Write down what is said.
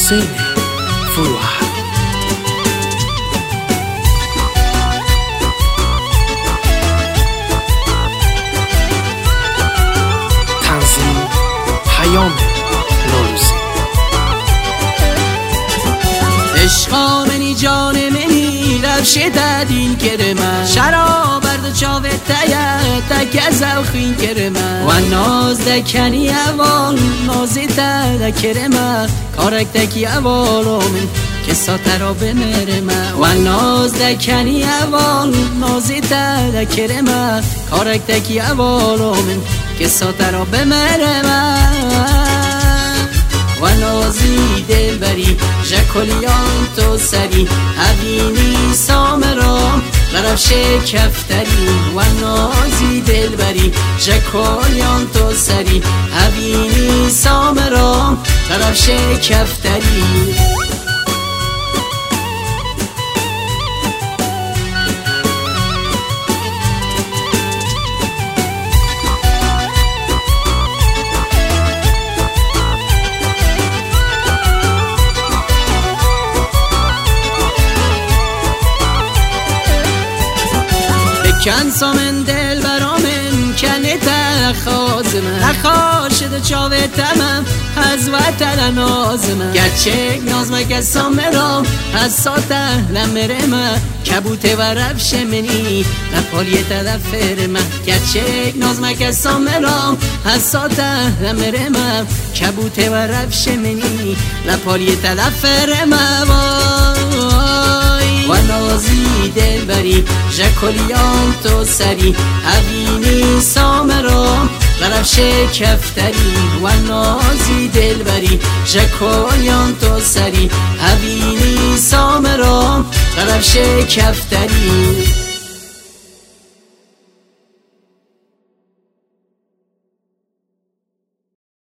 حسین فروهر. تنظیم پیام نوروزی. عشقا منی جان منی رفشه دادین کرما شراب برد چاوه تک از اوخین کرما و ناز دکنی اول نازی تا کرما کارک دکی اولو من که ساته را بمرما و ناز دکنی اول نازی تا کرما کارک دکی اولو من که ساته را بمرما و نازی دل بری جکلیان تو سری هبینی سامرام غرفش کفتری و نازی دل بری جکلیان تو سری هبینی سامرام غرفش کفتری. کن سامن دل برامن کنه تخازم نخاشد چاوه تمم از وطن نازم گرچه نازم که سامرام از ساته لمرم کبوته و رفش منی نپالی تدفر من گرچه نازم که سامرام از ساته لمرم کبوته و رفش منی نپالی تدفر من و نازی دل بری جکلیان تو سری هبینی سامرام غرفش کفتری و نازی دل بری جکلیان تو سری هبینی سامرام غرفش کفتری.